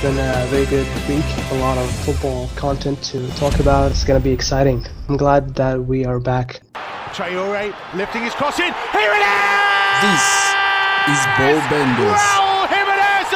been a very good week. A lot of football content to talk about. It's going to be exciting. I'm glad that we are back. Traore lifting his cross in. Here it is! This is Ball Benders. Raul Jimenez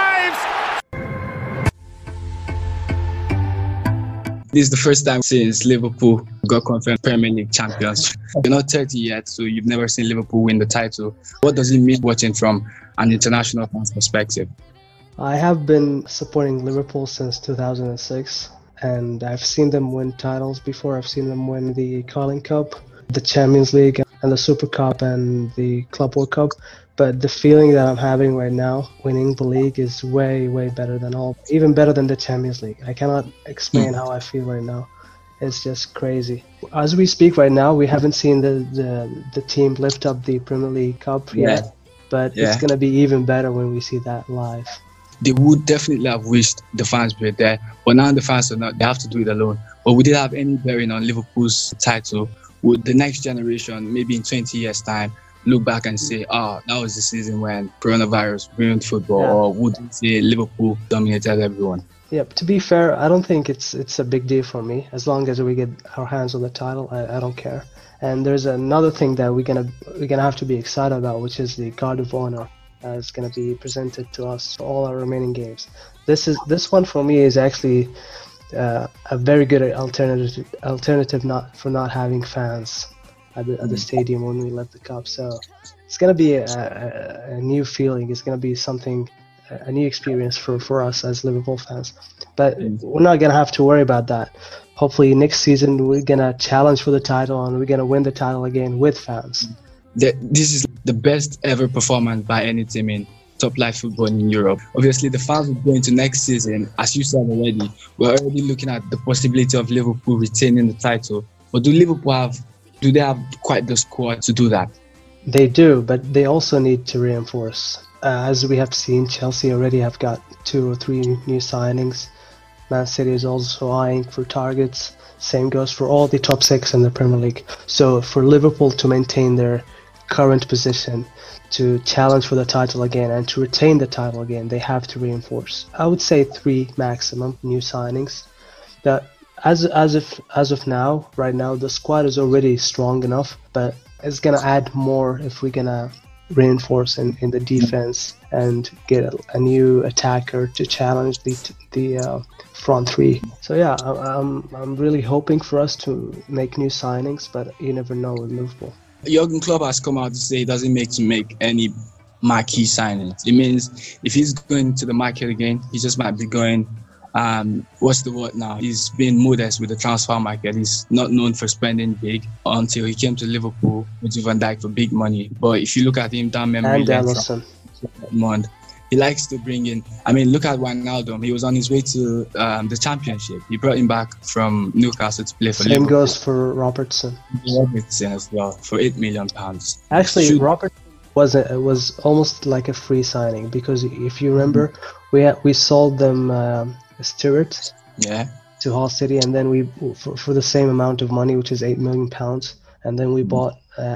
arrives! This is the first time since Liverpool got confirmed Premier League champions. You're not 30 yet, so you've never seen Liverpool win the title. What does it mean watching from an international fan's perspective? I have been supporting Liverpool since 2006, and I've seen them win titles before. I've seen them win the Carling Cup, the Champions League, and the Super Cup, and the Club World Cup. But the feeling that I'm having right now, winning the league, is way, way better than even better than the Champions League. I cannot explain how I feel right now. It's just crazy. As we speak right now, we haven't seen the team lift up the Premier League Cup yet, but it's going to be even better when we see that live. They would definitely have wished the fans were there, but now the fans are not. They have to do it alone. But would it have any bearing on Liverpool's title? Would the next generation, maybe in 20 years' time, look back and say, that was the season when coronavirus ruined football, or would they say Liverpool dominated everyone? Yeah, to be fair, I don't think it's a big deal for me. As long as we get our hands on the title, I don't care. And there's another thing that we're gonna have to be excited about, which is the Guard of Honor. It's going to be presented to us for all our remaining games. This one for me is actually a very good alternative for not having fans at the stadium when we lift the cup. So it's going to be a new feeling. It's going to be a new experience for us as Liverpool fans. But we're not going to have to worry about that. Hopefully next season we're going to challenge for the title and we're going to win the title again with fans. This is the best ever performance by any team in top-flight football in Europe. Obviously, the fans will go into next season, as you said already, we're already looking at the possibility of Liverpool retaining the title. But do they have quite the squad to do that? They do, but they also need to reinforce. As we have seen, Chelsea already have got 2 or 3 new signings. Man City is also eyeing for targets. Same goes for all the top 6 in the Premier League. So for Liverpool to maintain their current position, to challenge for the title again and to retain the title again, they have to reinforce. I would say 3 maximum new signings. But as of now, right now, the squad is already strong enough, but it's gonna add more if we're gonna reinforce in the defense and get a new attacker to challenge the front 3. So yeah, I'm really hoping for us to make new signings, but you never know with Liverpool. Jurgen Klopp has come out to say he doesn't make any marquee signings. It means if he's going to the market again, he just might be going, what's the word now? He's been modest with the transfer market. He's not known for spending big until he came to Liverpool with Van Dijk for big money. But if you look at him down memory lane from Dortmund, he likes to bring in. I mean, look at Wijnaldum. He was on his way to the Championship. He brought him back from Newcastle to play for Liverpool. Same goes for Robertson. Robertson as well for £8 million. Actually, Robertson was almost like a free signing because if you remember, we sold them Stewart to Hull City, and then we for the same amount of money, which is £8 million, and then we bought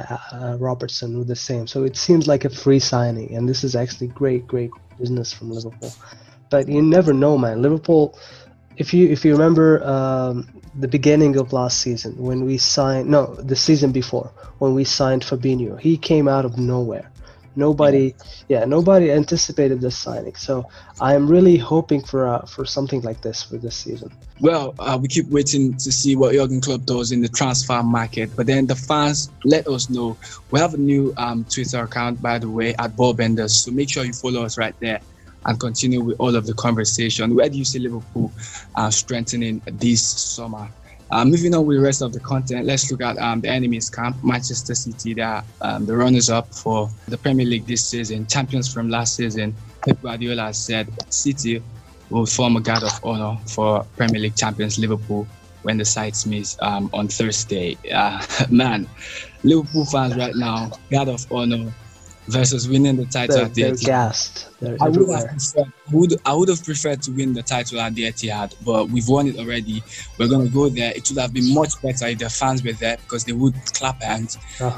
Robertson with the same. So it seems like a free signing, and this is actually great business from Liverpool. But you never know, man. Liverpool, if you remember the beginning of last season when we signed, the season before when we signed Fabinho, he came out of nowhere. Nobody anticipated this signing. So I am really hoping for something like this for this season. Well, we keep waiting to see what Jurgen Klopp does in the transfer market. But then the fans, let us know. We have a new Twitter account, by the way, at Ballbenders. So make sure you follow us right there and continue with all of the conversation. Where do you see Liverpool strengthening this summer? Moving on with the rest of the content, let's look at the enemy's camp. Manchester City, they are the runners-up for the Premier League this season, champions from last season. Pep Guardiola has said City will form a guard of honor for Premier League champions Liverpool when the sides meet on Thursday. Man, Liverpool fans right now, guard of honor versus winning the title at the They're Etihad. gassed. I would have preferred to win the title at the Etihad, but we've won it already. We're going to go there. It would have been much better if the fans were there because they would clap hands.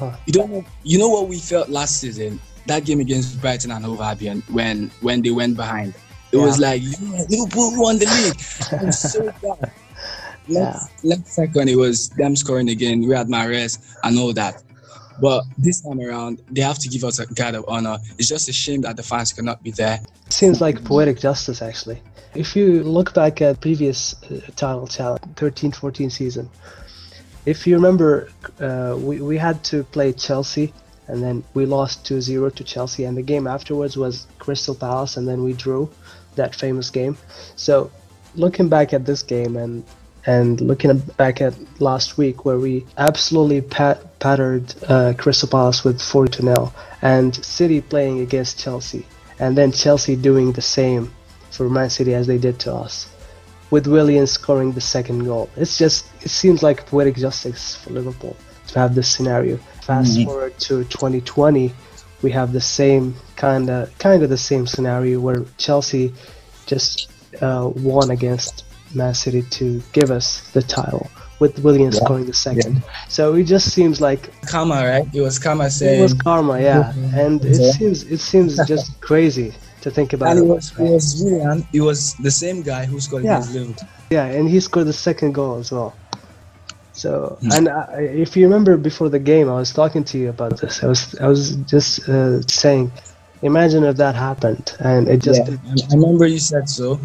You know what we felt last season? That game against Brighton and Hove Albion when they went behind. It was like, yeah, Liverpool won the league. I was so glad. Last second, it was them scoring again. We had Mahrez and all that. But this time around, they have to give us a guard of honor. It's just a shame that the fans cannot be there. Seems like poetic justice, actually. If you look back at previous title challenge, 13-14 season, if you remember, we had to play Chelsea, and then we lost 2-0 to Chelsea, and the game afterwards was Crystal Palace, and then we drew that famous game. So looking back at this game and looking back at last week, where we absolutely pattered Crystal Palace with 4-0, and City playing against Chelsea, and then Chelsea doing the same for Man City as they did to us, with Willian scoring the second goal. It seems like poetic justice for Liverpool to have this scenario. Fast forward to 2020, we have the same kind of the same scenario where Chelsea just won against Man City to give us the title, with Willian scoring the second. So it just seems like karma, right? It was karma saying. It was karma, yeah. And it seems just crazy to think about. And it was Willian. It was the same guy who scored against Liverpool. Yeah, and he scored the second goal as well. So, and if you remember before the game, I was talking to you about this. I was just saying, imagine if that happened, and it just. Yeah, I remember you said so.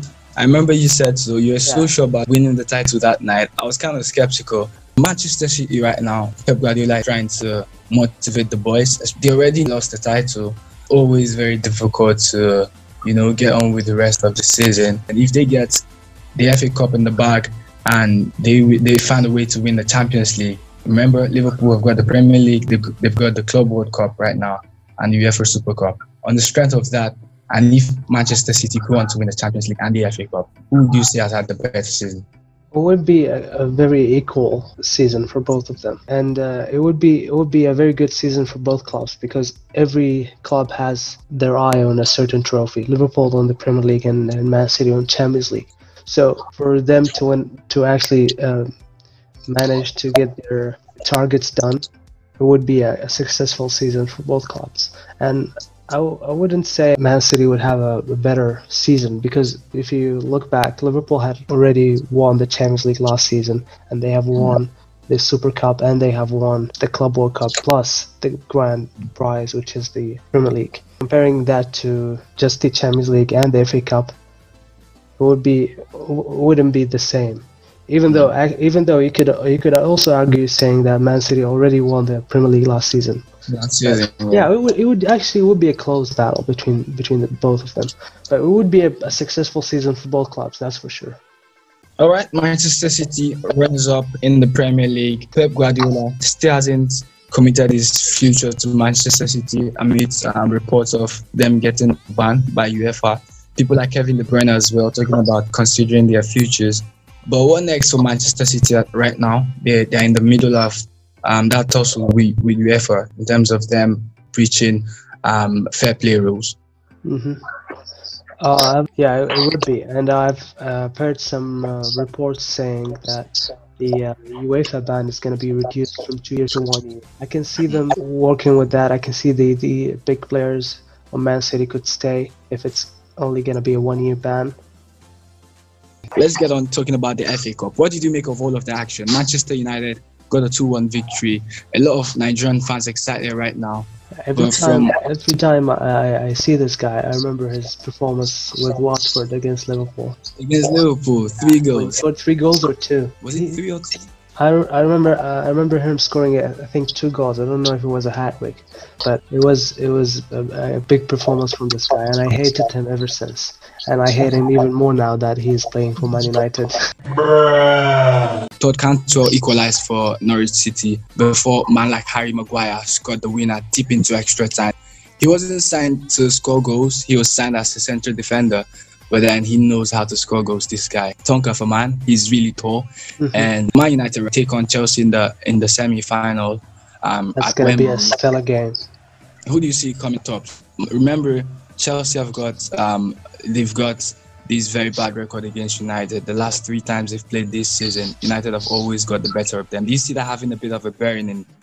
You were so sure about winning the title that night. I was kind of skeptical. Manchester City right now, Pep Guardiola is trying to motivate the boys. They already lost the title. Always very difficult to, get on with the rest of the season. And if they get the FA Cup in the bag and they find a way to win the Champions League, remember Liverpool have got the Premier League, they've got the Club World Cup right now, and the UEFA Super Cup. On the strength of that, and if Manchester City go on to win the Champions League and the FA Cup, who do you see has had the better season? It would be a very equal season for both of them, and it would be a very good season for both clubs, because every club has their eye on a certain trophy. Liverpool on the Premier League and Man City on Champions League. So for them to actually manage to get their targets done, it would be a successful season for both clubs. And I wouldn't say Man City would have a better season, because if you look back, Liverpool had already won the Champions League last season, and they have won the Super Cup, and they have won the Club World Cup, plus the grand prize, which is the Premier League. Comparing that to just the Champions League and the FA Cup, it wouldn't be the same. Even though you could also argue saying that Man City already won the Premier League last season. Yeah, it would be a close battle between both of them, but it would be a successful season for both clubs, that's for sure. All right, Manchester City runs up in the Premier League. Pep Guardiola still hasn't committed his future to Manchester City amidst reports of them getting banned by UEFA. People like Kevin De Bruyne as well talking about considering their futures. But what next for Manchester City right now? They're in the middle of that tussle with UEFA in terms of them preaching fair play rules. Yeah, it would be. And I've heard some reports saying that the UEFA ban is going to be reduced from 2 years to 1 year. I can see them working with that. I can see the big players of Man City could stay if it's only going to be a 1 year ban. Let's get on talking about the FA Cup. What did you make of all of the action? Manchester United got a 2-1 victory. A lot of Nigerian fans excited right now. Every time I see this guy, I remember his performance with Watford against Liverpool. Against Liverpool, 3 goals. He scored 3 goals or 2. Was it 3 or 2? I remember him scoring I think 2 goals. I don't know if it was a hat trick, but it was a big performance from this guy, and I hated him ever since. And I hate him even more now that he's playing for Man United. Todd Cantwell equalized for Norwich City before man like Harry Maguire scored the winner deep into extra time. He wasn't signed to score goals. He was signed as a central defender. But then he knows how to score goals, this guy. Tonka for man, he's really tall. And Man United will take on Chelsea in the semi-final. That's going to be a stellar game. Who do you see coming top? Remember, Chelsea they've got this very bad record against United. The last 3 times they've played this season, United have always got the better of them. Do you see that having a bit of a bearing in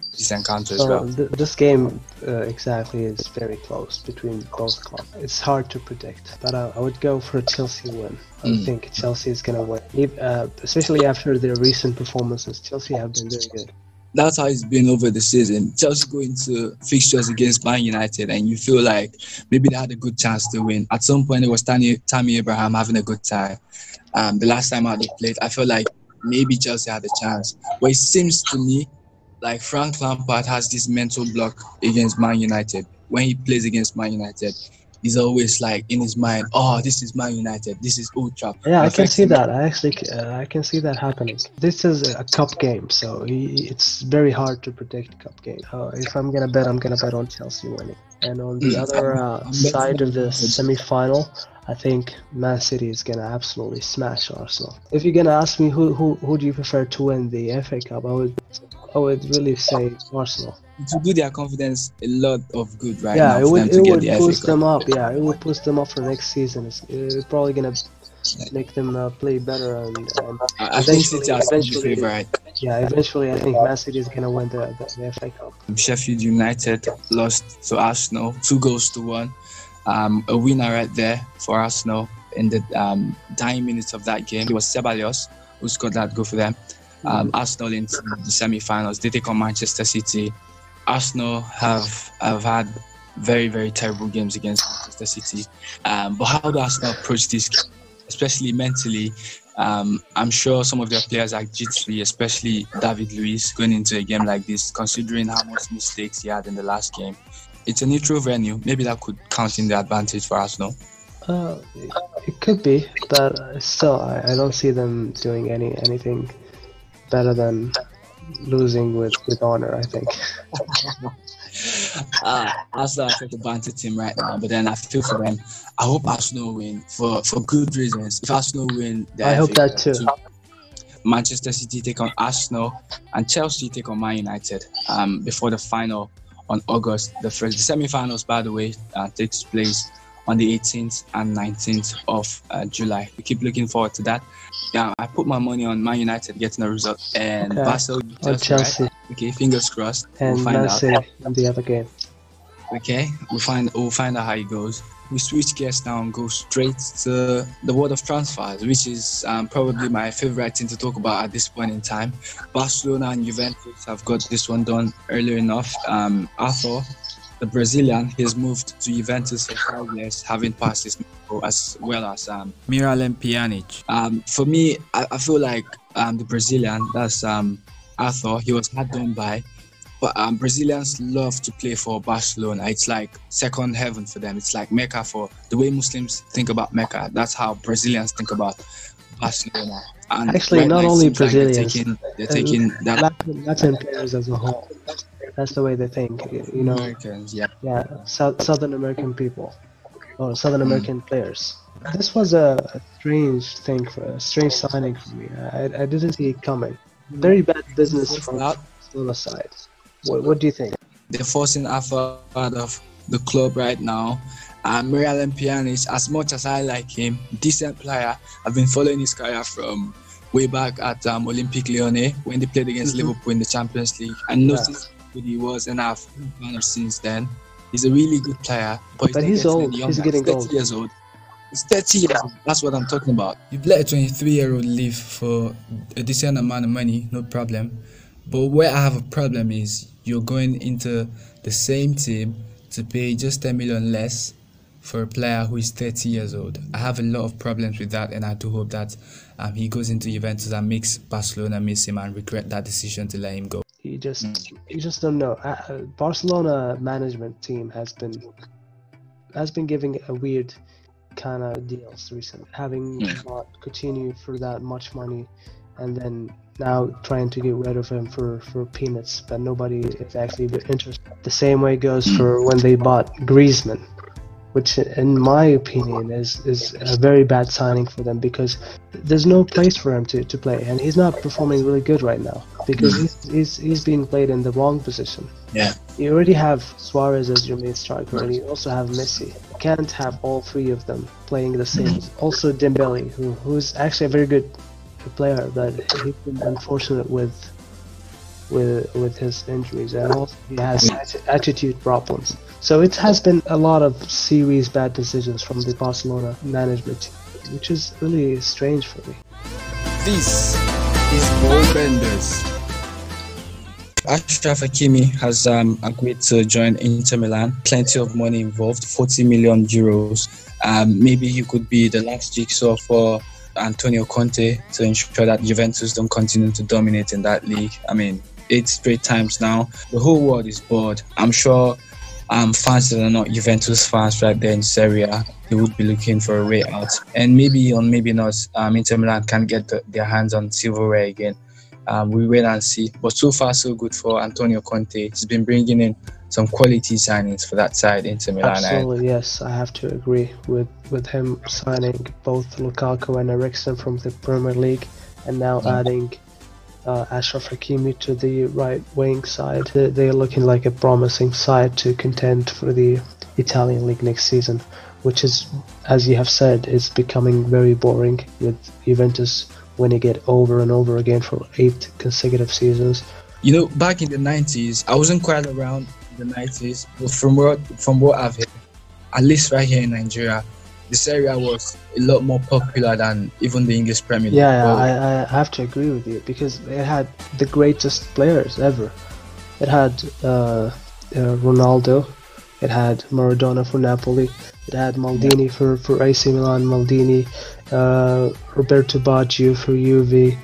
this encounter as well. This game exactly is very close between both clubs. It's hard to predict, but I would go for a Chelsea win. I think Chelsea is going to win, especially after their recent performances. Chelsea have been very good. That's how it's been over the season. Chelsea go into fixtures against Man United and you feel like maybe they had a good chance to win. At some point, it was Tammy Abraham having a good time. The last time out they played, I felt like maybe Chelsea had a chance. But it seems to me like Frank Lampard has this mental block against Man United. When he plays against Man United, he's always like in his mind, oh, this is Man United, this is Old Trafford. Yeah, I can see that. I can see that happening. This is a cup game, so it's very hard to predict cup game. If I'm gonna bet, I'm gonna bet on Chelsea winning. And on the other side of the semi-final, I think Man City is gonna absolutely smash Arsenal. If you're gonna ask me who do you prefer to win the FA Cup, I would really say Arsenal. It would do their confidence a lot of good now. Yeah, it would boost them up. Yeah, it would boost them up for next season. It's probably gonna make them play better and I think City are the favorite. Yeah, eventually I think Man City is gonna win the FA Cup. Sheffield United lost to Arsenal 2-1. A winner right there for Arsenal in the dying minutes of that game. It was Ceballos who scored that goal for them. Arsenal into the semi-finals. They take on Manchester City. Arsenal have had very, very terrible games against Manchester City. But how do Arsenal approach this game, especially mentally? I'm sure some of their players are jittery, especially David Luiz, going into a game like this, considering how much mistakes he had in the last game. It's a neutral venue. Maybe that could count in the advantage for Arsenal. It could be, but still, I don't see them doing anything better than losing with honor, I think. Arsenal are the banter team right now, but then I feel for them. I hope Arsenal win for good reasons. If Arsenal win, I hope that too. Manchester City take on Arsenal and Chelsea take on Man United before the final on August the 1st. The semi-finals, by the way, takes place on the 18th and 19th of July. We keep looking forward to that. Yeah, I put my money on Man United getting a result and Barcelona or Chelsea. Right? Okay, fingers crossed. And we'll find Man City in the other game. Okay, we'll find out how it goes. We switch gears now and go straight to the world of transfers, which is probably my favorite thing to talk about at this point in time. Barcelona and Juventus have got this one done earlier enough. Arthur, the Brazilian, he has moved to Juventus for 5 years, having passed his as well as Miralem Pjanic. For me, I feel like the Brazilian, that's Arthur, he was hard done by. But Brazilians love to play for Barcelona. It's like second heaven for them. It's like Mecca for the way Muslims think about Mecca. That's how Brazilians think about Barcelona. And actually, right not now, only like Brazilians, they're taking that. Latin players as a whole. That's the way they think. You know, Americans, yeah. Southern American people or Southern American players. This was a strange signing for me. I didn't see it coming. Very bad business from Barcelona side. What do you think? They're forcing Arthur out of the club right now. Miralem Pjanic, as much as I like him, decent player. I've been following his career from way back at Olympique Lyonnais when they played against Liverpool in the Champions League. I noticed who he was, and I've been a fan since then. He's a really good player, but he's old. He's getting 30 old. years old. He's 30 years old. That's what I'm talking about. You've let a 23-year-old leave for a decent amount of money, no problem. But where I have a problem is you're going into the same team to pay just 10 million less for a player who is 30 years old. I have a lot of problems with that, and I do hope that he goes into Juventus and makes Barcelona miss him and regret that decision to let him go. You just don't know. Barcelona management team has been giving a weird kind of deals recently, having bought Coutinho for that much money, and then now trying to get rid of him for peanuts, but nobody is actually interested. The same way goes for when they bought Griezmann, which in my opinion is a very bad signing for them, because there's no place for him to play, and he's not performing really good right now because he's being played in the wrong position. Yeah. You already have Suarez as your main striker, and you also have Messi. You can't have all three of them playing the same. Also Dembele, who's actually a very good player, but he's been unfortunate with with his injuries, and also he has attitude problems. So it has been a lot of serious bad decisions from the Barcelona management team, which is really strange for me. This is Ball Benders. Achraf Hakimi has agreed to join Inter Milan. Plenty of money involved, 40 million euros. Maybe he could be the last jigsaw for Antonio Conte to ensure that Juventus don't continue to dominate in that league. I mean, 8 straight times now. The whole world is bored. I'm sure fans that are not Juventus fans right there in Serie A, they would be looking for a way out. And maybe or maybe not, Inter Milan can get their hands on silverware again. We wait and see. But so far, so good for Antonio Conte. He's been bringing in some quality signings for that side, Inter Milan. Absolutely, yes. I have to agree with him signing both Lukaku and Eriksen from the Premier League, and now adding Achraf Hakimi to the right wing side. They're looking like a promising side to contend for the Italian league next season, which is, as you have said, is becoming very boring, with Juventus winning it over and over again for 8 consecutive seasons. You know, back in the 90s, I wasn't quite around in the 90s, but from what I've heard, at least right here in Nigeria, this area was a lot more popular than even the English Premier League. Yeah, I have to agree with you, because it had the greatest players ever. It had Ronaldo, it had Maradona for Napoli, it had Maldini for AC Milan, Maldini, Roberto Baggio for Juve,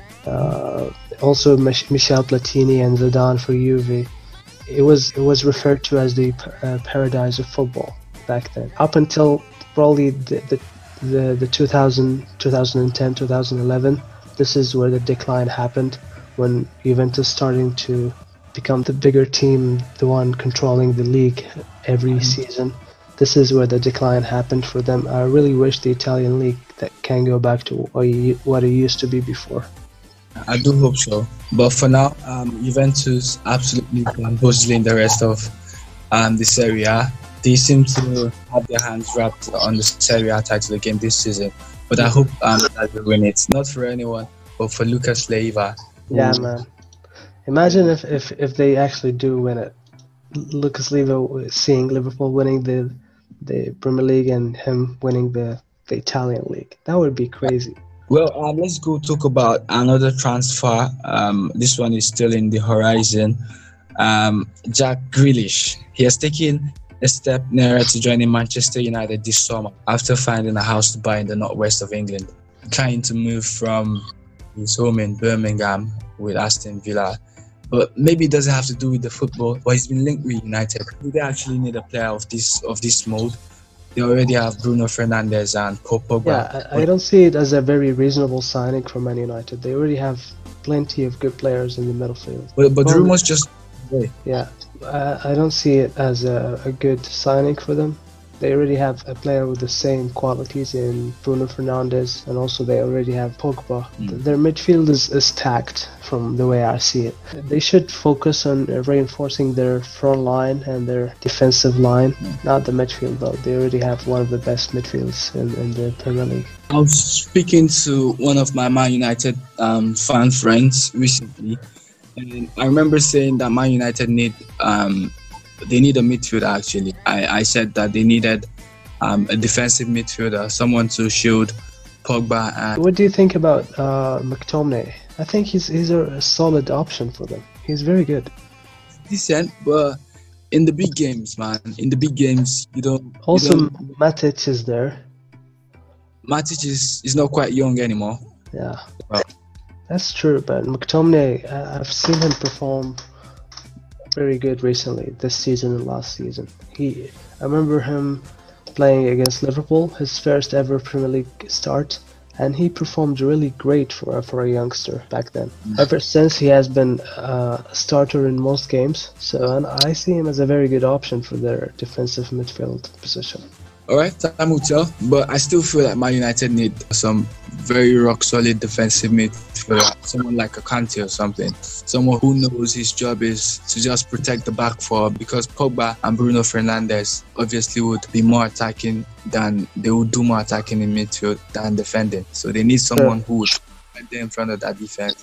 also Michel Platini and Zidane for Juve. It was referred to as the paradise of football back then. Up until probably the 2010, 2011, this is where the decline happened, when Juventus starting to become the bigger team, the one controlling the league every season. This is where the decline happened for them. I really wish the Italian league that can go back to what it used to be before. I do hope so. But for now, Juventus absolutely bustling the rest of the Serie A. They seem to have their hands wrapped on the Serie A title again this season. But I hope that they win it. Not for anyone, but for Lucas Leiva. Yeah, man. Imagine if they actually do win it. Lucas Leiva seeing Liverpool winning the Premier League and him winning the Italian league. That would be crazy. Well, let's go talk about another transfer. This one is still in the horizon. Jack Grealish. He has taken a step nearer to joining Manchester United this summer after finding a house to buy in the northwest of England, trying to move from his home in Birmingham with Aston Villa. But maybe it doesn't have to do with the football, but he's been linked with United. Do they actually need a player of this mold? They already have Bruno Fernandes and Paul Pogba. Yeah, I don't see it as a very reasonable signing for Man United. They already have plenty of good players in the middle field. But the rumors just... Yeah, I don't see it as a good signing for them. They already have a player with the same qualities in Bruno Fernandes, and also they already have Pogba. Their midfield is stacked from the way I see it. They should focus on reinforcing their front line and their defensive line, not the midfield though. They already have one of the best midfields in the Premier League. I was speaking to one of my Man United fan friends recently, and I remember saying that Man United need a midfielder actually. I said that they needed a defensive midfielder, someone to shield Pogba. And what do you think about McTominay? I think he's a solid option for them. He's very good. Decent, but in the big games, man. In the big games, you don't... Also, Matic is there. Matic is not quite young anymore. Yeah. Well, that's true, but McTominay, I've seen him perform very good recently, this season and last season. I remember him playing against Liverpool, his first ever Premier League start, and he performed really great for a youngster back then. Ever since, he has been a starter in most games, and I see him as a very good option for their defensive midfield position. Alright, time will tell, but I still feel like Man United need some very rock solid defensive midfielder, someone like a Kante or something, someone who knows his job is to just protect the back four, because Pogba and Bruno Fernandes obviously would be more attacking than they would do more attacking in midfield than defending. So they need someone who would get there in front of that defense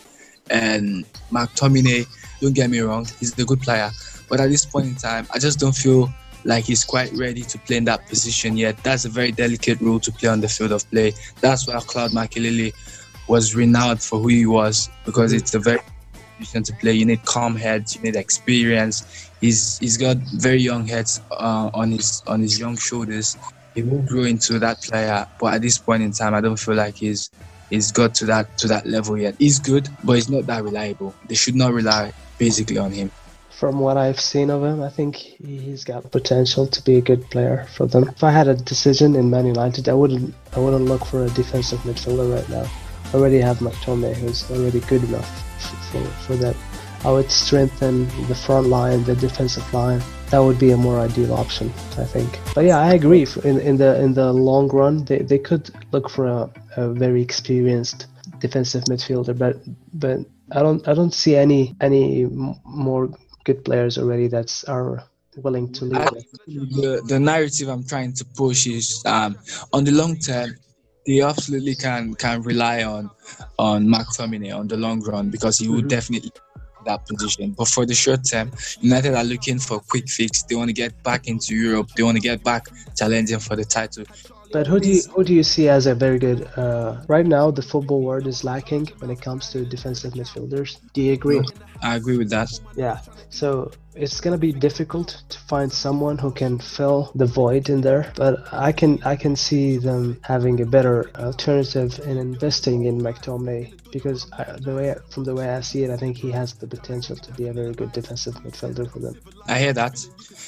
And McTominay, don't get me wrong, he's a good player. But at this point in time, I just don't feel like he's quite ready to play in that position yet. That's a very delicate role to play on the field of play. That's why Claude Makélélé was renowned for who he was, because it's a very position to play. You need calm heads, you need experience. He's got very young heads on his young shoulders. He will grow into that player, but at this point in time, I don't feel like he's got to that level yet. He's good, but he's not that reliable. They should not rely basically on him. From what I've seen of him, I think he's got potential to be a good player for them. If I had a decision in Man United, I wouldn't look for a defensive midfielder right now. I already have McTominay, who's already good enough for that. I would strengthen the front line, the defensive line. That would be a more ideal option, I think. But yeah, I agree. In the long run, they could look for a very experienced defensive midfielder, but I don't see any more good players already that are willing to leave. The narrative I'm trying to push is on the long term, they absolutely can rely on McTominay on the long run, because he would definitely that position. But for the short term, United are looking for a quick fix. They want to get back into Europe. They want to get back challenging for the title. But who do you see as a very good? Right now, the football world is lacking when it comes to defensive midfielders. Do you agree? I agree with that. Yeah. So it's gonna be difficult to find someone who can fill the void in there. But I can see them having a better alternative in investing in McTominay, because from the way I see it, I think he has the potential to be a very good defensive midfielder for them. I hear that.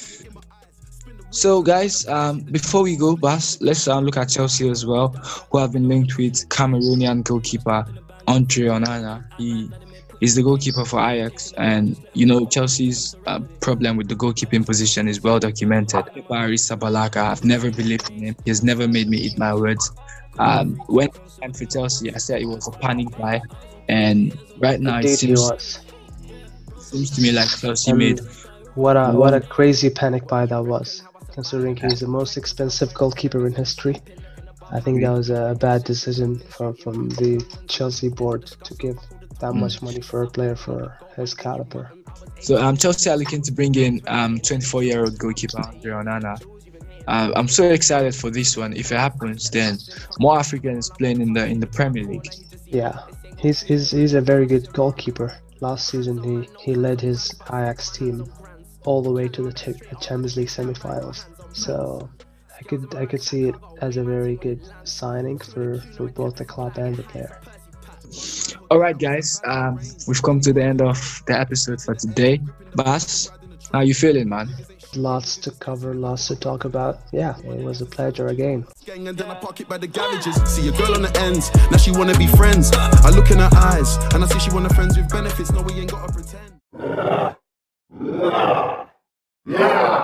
So guys, before we go, Bas, let's look at Chelsea as well, who have been linked with Cameroonian goalkeeper Andre Onana. He is the goalkeeper for Ajax, and you know Chelsea's problem with the goalkeeping position is well documented. Arissa Balaka, I've never believed in him. He has never made me eat my words. When he signed for Chelsea, I said it was a panic buy, and right now it seems to me like Chelsea made what a crazy panic buy that was, considering he's the most expensive goalkeeper in history. I think that was a bad decision from the Chelsea board to give that much money for a player for his caliber. So Chelsea are looking to bring in 24-year-old goalkeeper Andre Onana. I'm so excited for this one. If it happens, then more Africans playing in the Premier League. Yeah, he's a very good goalkeeper. Last season he led his Ajax team all the way to the Champions League semi-finals. So I could see it as a very good signing for both the club and the player. All right, guys, we've come to the end of the episode for today. Bas, how you feeling, man? Lots to cover, lots to talk about. Yeah, it was a pleasure again. And then I park it by the garages. See a girl on the ends, now she wanna be friends. I look in her eyes, and I see she wanna friends with benefits. No, we ain't gotta pretend.